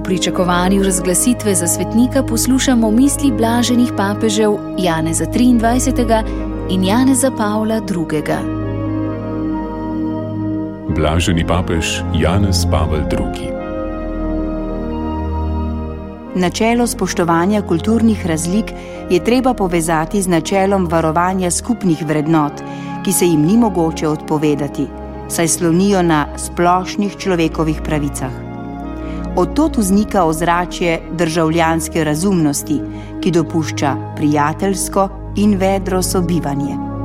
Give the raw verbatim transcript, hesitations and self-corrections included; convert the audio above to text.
pričakovanju razglasitve za svetnika poslušamo misli blaženih papežev Janeza triindvajsetega in Janeza Pavla drugega. Blaženi papež Janez Pavel drugi. Načelo spoštovanja kulturnih razlik je treba povezati z načelom varovanja skupnih vrednot, ki se jim ni mogoče odpovedati, saj slonijo na splošnih človekovih pravicah. Od tod vznika ozračje državljanske razumnosti, ki dopušča prijateljsko in vedro sobivanje.